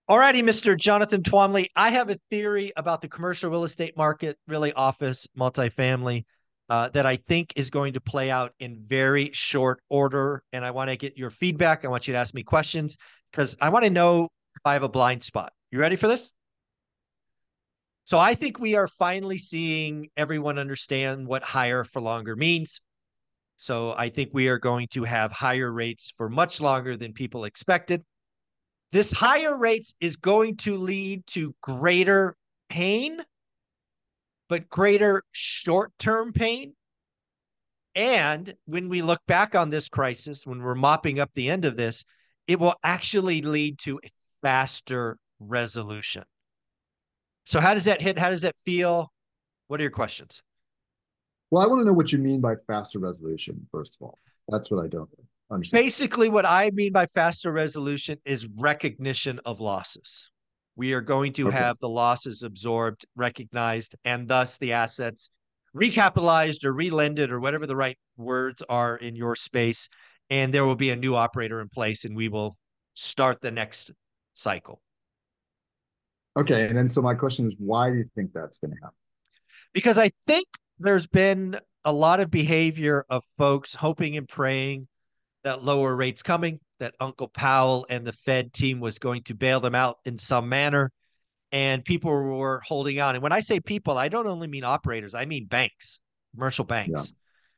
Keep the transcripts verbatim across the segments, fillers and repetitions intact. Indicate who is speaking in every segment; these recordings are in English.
Speaker 1: All righty, Mister Jonathan Twomley. I have a theory about the commercial real estate market, really office, multifamily, uh, that I think is going to play out in very short order. And I want to get your feedback. I want you to ask me questions because I want to know if I have a blind spot. You ready for this? So I think we are finally seeing everyone understand what higher for longer means. So I think we are going to have higher rates for much longer than people expected. This higher rates is going to lead to greater pain, but greater short-term pain. And when we look back on this crisis, when we're mopping up the end of this, it will actually lead to a faster resolution. So how does that hit? How does that feel? What are your questions?
Speaker 2: Well, I want to know what you mean by faster resolution, first of all. That's what I don't understand.
Speaker 1: Basically, what I mean by faster resolution is recognition of losses. We are going to
Speaker 2: Okay.
Speaker 1: have the losses absorbed, recognized, and thus the assets recapitalized or relended or whatever the right words are in your space. And there will be a new operator in place and we will start the next cycle.
Speaker 2: Okay. And then, so my question is, why do you think that's going to happen?
Speaker 1: Because I think there's been a lot of behavior of folks hoping and praying that lower rates coming, that Uncle Powell and the Fed team was going to bail them out in some manner. And people were holding on. And when I say people, I don't only mean operators, I mean banks, commercial
Speaker 2: Yeah.
Speaker 1: banks.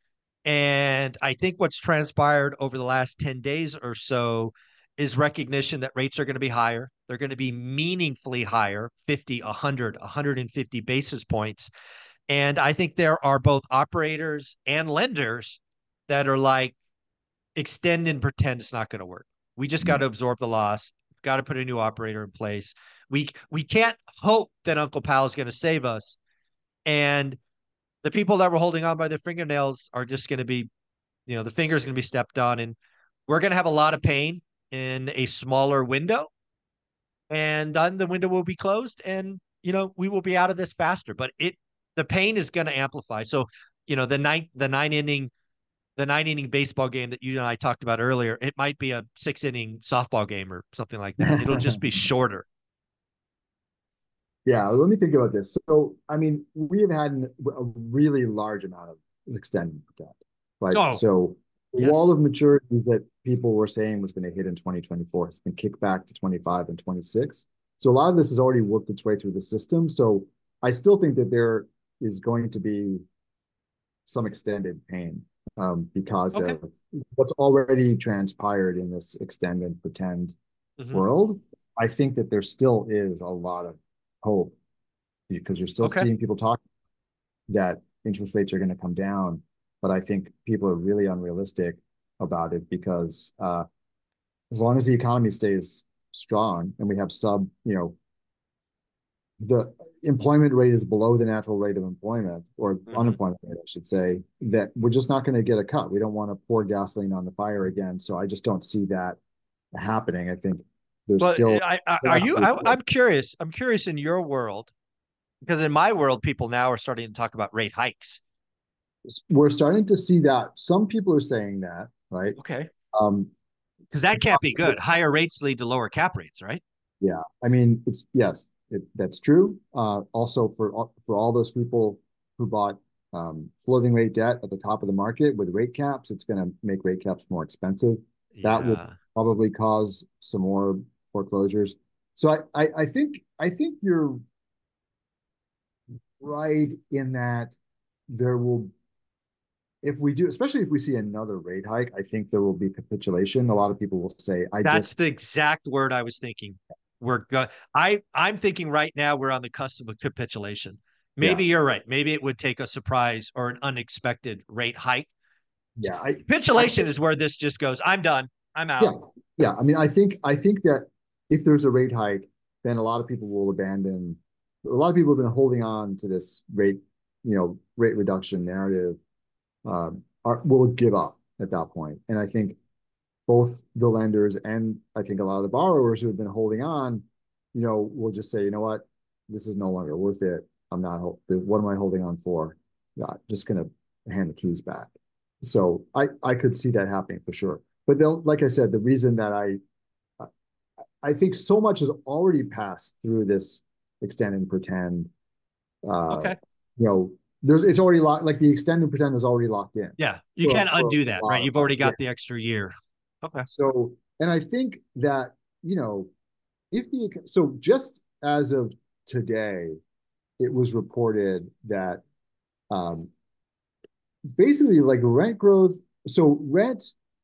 Speaker 1: And I think what's transpired over the last ten days or so is recognition that rates are going to be higher. They're going to be meaningfully higher, fifty, one hundred, one hundred fifty basis points. And I think there are both operators and lenders that are like, extend and pretend it's not going to work. We just got
Speaker 2: Mm.
Speaker 1: to absorb the loss. Got to put a new operator in place. We we can't hope that Uncle Pal is going to save us. And the people that were holding on by their fingernails are just going to be, you know, the finger's going to be stepped on, and we're going to have a lot of pain in a smaller window. And then the window will be closed, and you know we will be out of this faster. But it the pain is going to amplify. So you know the nine the nine inning the nine inning baseball game that you and I talked about earlier, it might be a six inning softball game or something like that. It'll just be shorter.
Speaker 2: Yeah. Let me think about this. So, I mean, we have had an, a really large amount of extended debt, right?
Speaker 1: Oh,
Speaker 2: So, the wall
Speaker 1: yes.
Speaker 2: of maturities that people were saying was going to hit in twenty twenty-four has been kicked back to twenty-five and twenty-six. So, a lot of this has already worked its way through the system. So, I still think that there is going to be some extended pain um, because
Speaker 1: Okay.
Speaker 2: of what's already transpired in this extend and pretend
Speaker 1: Hmm.
Speaker 2: world. I think that there still is a lot of hope because you're still
Speaker 1: Okay.
Speaker 2: seeing people talk that interest rates are going to come down. But I think people are really unrealistic about it because uh, as long as the economy stays strong and we have sub, you know, the employment rate is below the natural rate of employment or
Speaker 1: Hmm.
Speaker 2: unemployment rate, I should say, that we're just not going to get a cut. We don't want to pour gasoline on the fire again. So I just don't see that happening. I think there's
Speaker 1: But
Speaker 2: still
Speaker 1: I, I are you? I, I'm curious. I'm curious in your world because in my world, people now are starting to talk about rate hikes.
Speaker 2: we're starting to see that some people are saying that, right?
Speaker 1: Okay.
Speaker 2: Um,
Speaker 1: Because that can't be good. Higher rates lead to lower cap rates, right?
Speaker 2: yeah, I mean, it's yes, it, that's true. Uh, also, for for all those people who bought um, floating rate debt at the top of the market with rate caps, it's going to make rate caps more expensive. That will
Speaker 1: Yeah.
Speaker 2: probably cause some more foreclosures. So I, I, I think I think you're right in that there will, if we do, especially if we see another rate hike, I think there will be capitulation. A lot of people will say, I
Speaker 1: That's
Speaker 2: just,
Speaker 1: the exact word I was thinking. We're going. I I'm thinking right now we're on the cusp of capitulation.
Speaker 2: yeah,
Speaker 1: Maybe you're right. Maybe it would take a surprise or an unexpected rate hike.
Speaker 2: yeah, I, I
Speaker 1: Capitulation is where this just goes. I'm done. I'm
Speaker 2: yeah,
Speaker 1: out.
Speaker 2: yeah. I mean, I think I think that if there's a rate hike, then a lot of people will abandon. A lot of people have been holding on to this rate, you know, rate reduction narrative. Um, are, will give up at that point. And I think both the lenders and I think a lot of the borrowers who have been holding on, you know, will just say, you know what, this is no longer worth it. I'm not. What am I holding on for? Yeah, just gonna hand the keys back. So I I could see that happening for sure. But they'll, like I said, the reason that I I think so much has already passed through this extend and pretend. Uh,
Speaker 1: Okay.
Speaker 2: you know, there's it's already locked. Like the extend and pretend is already locked in
Speaker 1: Yeah. You
Speaker 2: for
Speaker 1: can't
Speaker 2: for
Speaker 1: undo
Speaker 2: a
Speaker 1: that, right?
Speaker 2: lot of
Speaker 1: You've already
Speaker 2: yeah.
Speaker 1: got the extra year. Okay.
Speaker 2: So, and I think that you know, if the so just as of today, it was reported that um, basically like rent growth. So rent.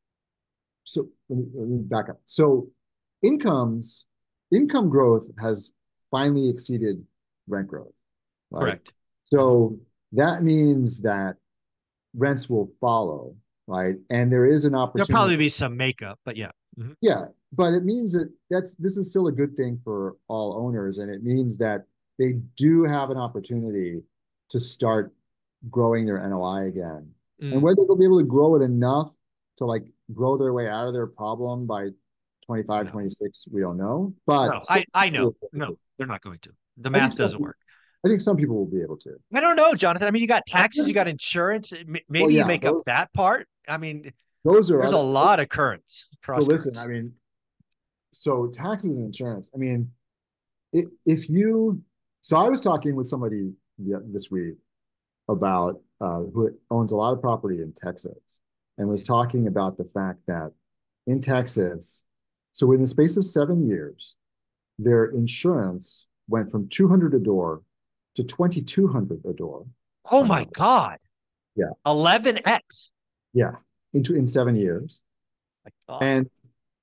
Speaker 2: So let me, let me back up. So incomes, income growth has finally exceeded rent growth, right?
Speaker 1: Correct. Mhm.
Speaker 2: So that means that rents will follow, right? And there is an
Speaker 1: There'll
Speaker 2: opportunity.
Speaker 1: probably be some makeup, but yeah. Mhm.
Speaker 2: Yeah, but it means that that's this is still a good thing for all owners, and it means that they do have an opportunity to start growing their N O I again. And
Speaker 1: Mm.
Speaker 2: whether they'll be able to grow it enough to like grow their way out of their problem by twenty-five,
Speaker 1: No.
Speaker 2: twenty-six, we don't know. But
Speaker 1: No,
Speaker 2: some
Speaker 1: I I
Speaker 2: people
Speaker 1: know.
Speaker 2: will be able
Speaker 1: No,
Speaker 2: to.
Speaker 1: they're not going to. The
Speaker 2: I think
Speaker 1: math
Speaker 2: some
Speaker 1: doesn't work.
Speaker 2: I think some people will be able to.
Speaker 1: I don't know, Jonathan. I mean, you got taxes, you got insurance.
Speaker 2: Well,
Speaker 1: Maybe you
Speaker 2: yeah,
Speaker 1: make up
Speaker 2: those
Speaker 1: that part. I mean,
Speaker 2: those are
Speaker 1: there's a
Speaker 2: other.
Speaker 1: lot of currents,
Speaker 2: So
Speaker 1: cross
Speaker 2: listen, I
Speaker 1: currents.
Speaker 2: mean, so taxes and insurance. I mean, it, if you, so I was talking with somebody this week about uh, who owns a lot of property in Texas and was talking about the fact that in Texas, so in the space of seven years, their insurance went from two hundred a door to twenty-two hundred a door
Speaker 1: Oh
Speaker 2: on
Speaker 1: my
Speaker 2: average.
Speaker 1: God.
Speaker 2: Yeah,
Speaker 1: eleven x.
Speaker 2: yeah, into in seven years.
Speaker 1: I thought.
Speaker 2: And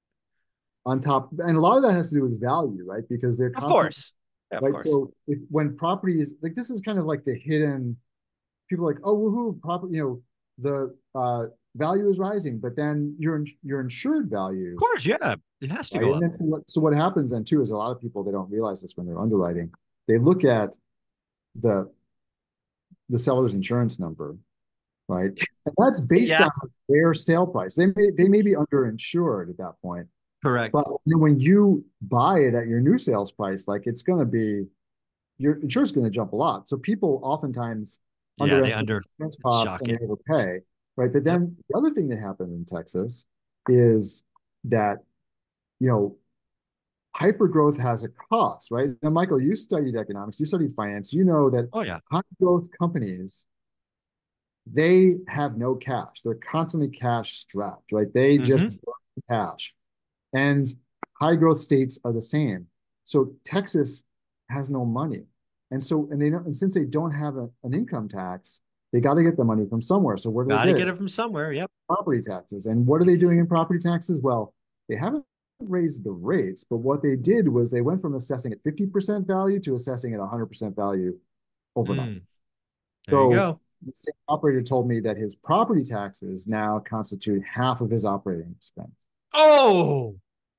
Speaker 2: on top, and a lot of that has to do with value, right? Because they're
Speaker 1: Of
Speaker 2: constantly,
Speaker 1: course. Yeah, of
Speaker 2: right?
Speaker 1: course.
Speaker 2: So if when property is like this is kind of like the hidden people are like, oh, woohoo, property, you know, the uh, value is rising, but then your your insured
Speaker 1: Of
Speaker 2: value,
Speaker 1: course, yeah. It has to
Speaker 2: right?
Speaker 1: go
Speaker 2: And
Speaker 1: up.
Speaker 2: then so what, so what happens then too is a lot of people they don't realize this when they're underwriting. They look at the the seller's insurance number, right? And that's based
Speaker 1: Yeah.
Speaker 2: on their sale price. They may they may be underinsured at that point,
Speaker 1: Correct.
Speaker 2: but you know, when you buy it at your new sales price, like it's going to be your insurance is going to jump a lot. So people oftentimes
Speaker 1: Yeah, they
Speaker 2: underestimate
Speaker 1: under
Speaker 2: insurance
Speaker 1: it's
Speaker 2: costs and they
Speaker 1: shocking.
Speaker 2: overpay, right? But
Speaker 1: Yep.
Speaker 2: then the other thing that happened in Texas is that, you know, hypergrowth has a cost, right? Now, Michael, you studied economics, you studied finance, you know that
Speaker 1: Oh yeah.
Speaker 2: high growth companies, they have no cash. They're constantly cash strapped, right? They just
Speaker 1: Mm-hmm.
Speaker 2: burn cash. And high growth states are the same. So Texas has no money. And so, and they know, and since they don't have a, an income tax, they got to get the money from somewhere. So where do they
Speaker 1: Gotta
Speaker 2: get
Speaker 1: get
Speaker 2: it?
Speaker 1: it from somewhere. Yep.
Speaker 2: Property taxes. And what are they doing in property taxes? Well, they haven't raised the rates, but what they did was they went from assessing at fifty percent value to assessing at one hundred percent value overnight.
Speaker 1: Mm, there you
Speaker 2: So
Speaker 1: go.
Speaker 2: the same operator told me that his property taxes now constitute half of his operating expense.
Speaker 1: Oh,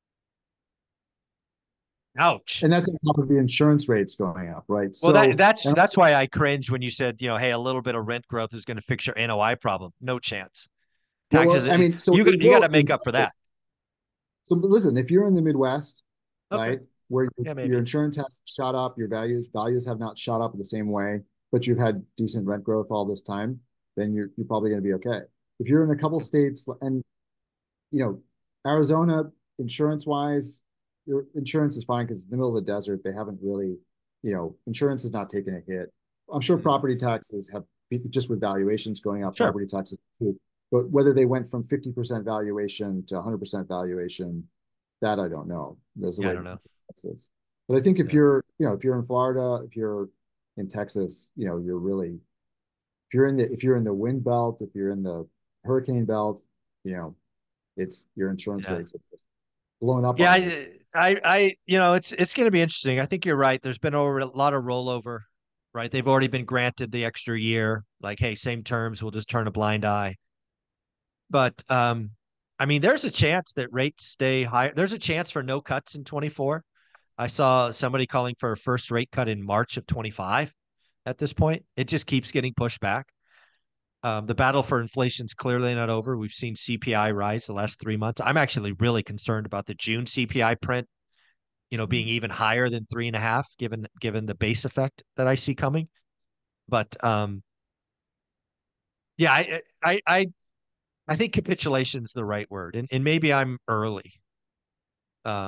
Speaker 1: ouch.
Speaker 2: And that's on top of the insurance rates going up, right?
Speaker 1: Well, that
Speaker 2: So,
Speaker 1: that's
Speaker 2: and
Speaker 1: that's why I cringed when you said, you know, hey, a little bit of rent growth is going to fix your N O I problem. No chance.
Speaker 2: well,
Speaker 1: Taxes,
Speaker 2: I mean, so
Speaker 1: you
Speaker 2: it
Speaker 1: got you got
Speaker 2: will
Speaker 1: to
Speaker 2: in
Speaker 1: make up
Speaker 2: some
Speaker 1: for
Speaker 2: way.
Speaker 1: that.
Speaker 2: So listen, if you're in the Midwest,
Speaker 1: Okay.
Speaker 2: right, where your,
Speaker 1: Yeah,
Speaker 2: your
Speaker 1: maybe.
Speaker 2: insurance has shot up, your values values have not shot up the same way, but you've had decent rent growth all this time, then you're you're probably going to be okay. If you're in a couple states, and you know, Arizona, insurance wise, your insurance is fine because it's the middle of the desert. They haven't really, you know, insurance is not taking a hit. I'm sure
Speaker 1: Mm,
Speaker 2: property taxes have just with valuations going up,
Speaker 1: sure.
Speaker 2: property taxes too. But whether they went from fifty percent valuation to one hundred percent valuation, that I don't know. There's a
Speaker 1: Yeah, I
Speaker 2: way
Speaker 1: don't know.
Speaker 2: Texas. But I think if
Speaker 1: Yeah.
Speaker 2: you're, you know, if you're in Florida, if you're in Texas, you know, you're really if you're in the if you're in the wind belt, if you're in the hurricane belt, you know, it's your insurance
Speaker 1: Yeah.
Speaker 2: rates have just blown up
Speaker 1: Yeah,
Speaker 2: on you.
Speaker 1: I, I, I, you know, it's it's going to be interesting. I think you're right. There's been over a lot of rollover, right? They've already been granted the extra year. Like, hey, same terms, we'll just turn a blind eye. But um, I mean, there's a chance that rates stay higher. There's a chance for no cuts in twenty-four. I saw somebody calling for a first rate cut in March of twenty-five at this point. It just keeps getting pushed back. Um, the battle for inflation is clearly not over. We've seen C P I rise the last three months. I'm actually really concerned about the June C P I print, you know, being even higher than three and a half, given given the base effect that I see coming. But um, yeah, I I I I think capitulation is the right word, and and maybe I'm early. Um,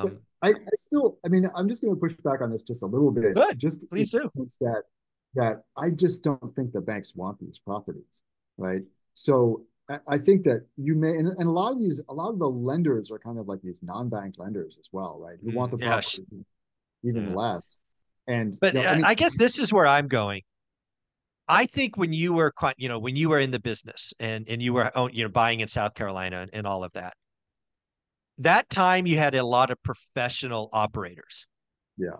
Speaker 2: I, I still, I mean, I'm just going to push back on this just a little bit,
Speaker 1: Good.
Speaker 2: just in
Speaker 1: Please
Speaker 2: the
Speaker 1: do.
Speaker 2: sense that that I just don't think the banks want these properties, right? So I, I think that you may, and, and a lot of these, a lot of the lenders are kind of like these non-bank lenders as well, right? Who want
Speaker 1: Mm,
Speaker 2: the
Speaker 1: yeah. sh-
Speaker 2: property even
Speaker 1: Yeah.
Speaker 2: less. And
Speaker 1: But
Speaker 2: you know, I
Speaker 1: uh,
Speaker 2: mean,
Speaker 1: I guess this is where I'm going. I think when you were, qui- you know, when you were in the business and and you were, oh, you know, buying in South Carolina and, and all of that, that time you had a lot of professional operators.
Speaker 2: yeah,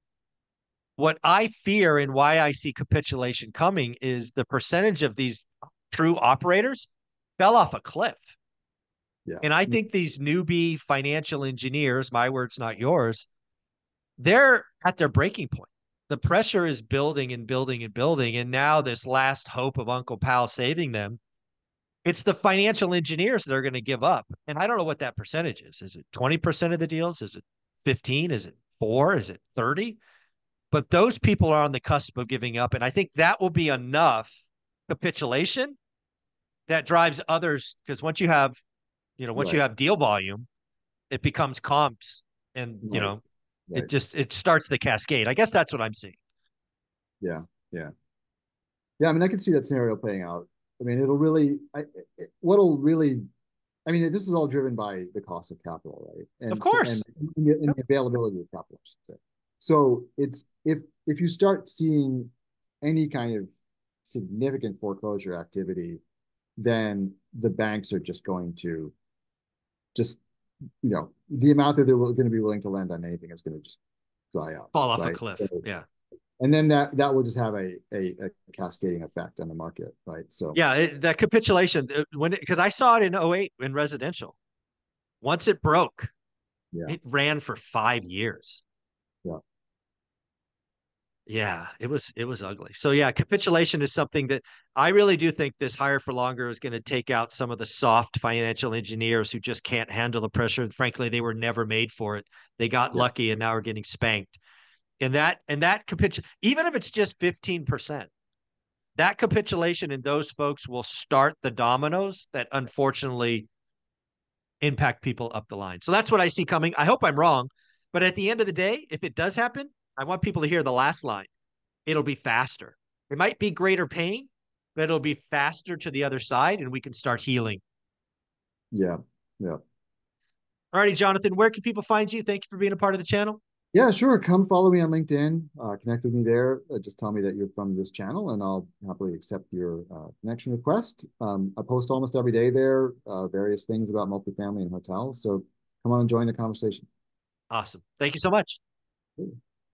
Speaker 1: What I fear and why I see capitulation coming is the percentage of these true operators fell off a cliff.
Speaker 2: yeah,
Speaker 1: And I think these newbie financial engineers, my words, not yours, they're at their breaking point. The pressure is building and building and building. And now, this last hope of Uncle Pal saving them, it's the financial engineers that are going to give up. And I don't know what that percentage is. Is it twenty percent of the deals? Is it fifteen? Is it four? Is it thirty? But those people are on the cusp of giving up. And I think that will be enough capitulation that drives others. Because once you have, you know, once you
Speaker 2: right,
Speaker 1: have deal volume, it becomes comps and, you
Speaker 2: right,
Speaker 1: know, it
Speaker 2: right,
Speaker 1: just, it starts the cascade. I guess that's what I'm seeing.
Speaker 2: yeah, yeah. Yeah, I mean, I can see that scenario playing out. I mean, it'll really, I, it, what'll really, I mean, this is all driven by the cost of capital, right?
Speaker 1: Of
Speaker 2: And so, and,
Speaker 1: course.
Speaker 2: the, and
Speaker 1: Yep.
Speaker 2: the availability of capital, I should say. So it's if if you start seeing any kind of significant foreclosure activity, then the banks are just going to just, you know, the amount that they're going to be willing to lend on anything is going to just dry up,
Speaker 1: Fall off a
Speaker 2: right?
Speaker 1: cliff.
Speaker 2: So,
Speaker 1: Yeah.
Speaker 2: and then that that will just have a, a, a cascading effect on the market, right? So
Speaker 1: Yeah. It, that capitulation, uh, when, because I saw it in oh eight in residential. Once it broke,
Speaker 2: yeah,
Speaker 1: it ran for five years.
Speaker 2: yeah,
Speaker 1: Yeah, it was it was ugly. So yeah, capitulation is something that I really do think this higher for longer is going to take out some of the soft financial engineers who just can't handle the pressure. And frankly, they were never made for it. They got
Speaker 2: yeah,
Speaker 1: lucky and now are getting spanked. And that and that capitul even if it's just fifteen percent, that capitulation in those folks will start the dominoes that unfortunately impact people up the line. So that's what I see coming. I hope I'm wrong, but at the end of the day, if it does happen, I want people to hear the last line. It'll be faster. It might be greater pain, but it'll be faster to the other side and we can start healing.
Speaker 2: yeah, yeah.
Speaker 1: All righty, Jonathan, where can people find you? Thank you for being a part of the channel.
Speaker 2: Yeah, sure. Come follow me on LinkedIn. Uh, connect with me there. Uh, just tell me that you're from this channel, and I'll happily accept your uh, connection request. Um, I post almost every day there, uh, various things about multifamily and hotels. So come on and join the conversation.
Speaker 1: Awesome. Thank you so much.